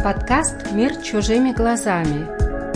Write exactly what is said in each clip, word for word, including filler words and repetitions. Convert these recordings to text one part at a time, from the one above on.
Подкаст «Мир чужими глазами».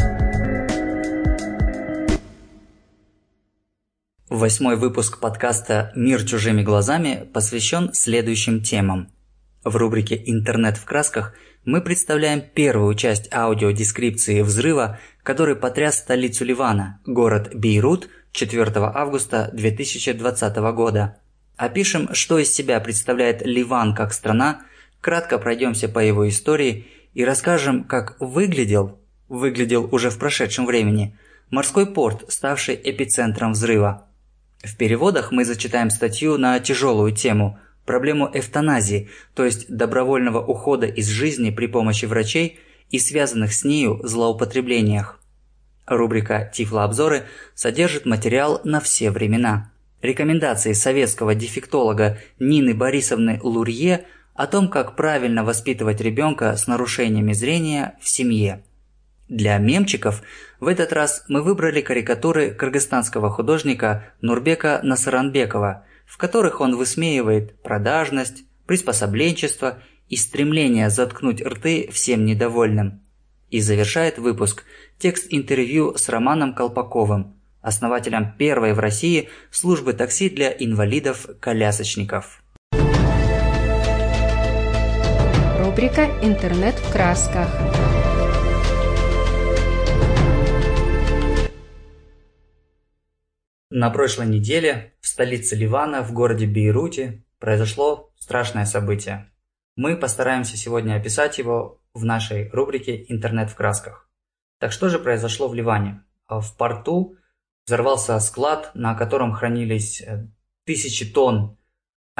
Восьмой выпуск подкаста «Мир чужими глазами» посвящен следующим темам. В рубрике «Интернет в красках» мы представляем первую часть аудиодескрипции взрыва, который потряс столицу Ливана, город Бейрут, четвёртого августа две тысячи двадцатого года. Опишем, что из себя представляет Ливан как страна, кратко пройдемся по его истории и расскажем, как выглядел, выглядел уже в прошедшем времени, морской порт, ставший эпицентром взрыва. В переводах мы зачитаем статью на тяжелую тему – проблему эвтаназии, то есть добровольного ухода из жизни при помощи врачей и связанных с нею злоупотреблениях. Рубрика «Тифлообзоры» содержит материал на все времена. Рекомендации советского дефектолога Нины Борисовны Лурье о том, как правильно воспитывать ребенка с нарушениями зрения в семье. Для мемчиков в этот раз мы выбрали карикатуры кыргызстанского художника Нурбека Насаранбекова, в которых он высмеивает продажность, приспособленчество и стремление заткнуть рты всем недовольным. И завершает выпуск текст интервью с Романом Колпаковым, основателем первой в России службы такси для инвалидов-колясочников. Рубрика «Интернет в красках». На прошлой неделе в столице Ливана, в городе Бейруте, произошло страшное событие. Мы постараемся сегодня описать его в нашей рубрике «Интернет в красках». Так что же произошло в Ливане? В порту взорвался склад, на котором хранились тысячи тонн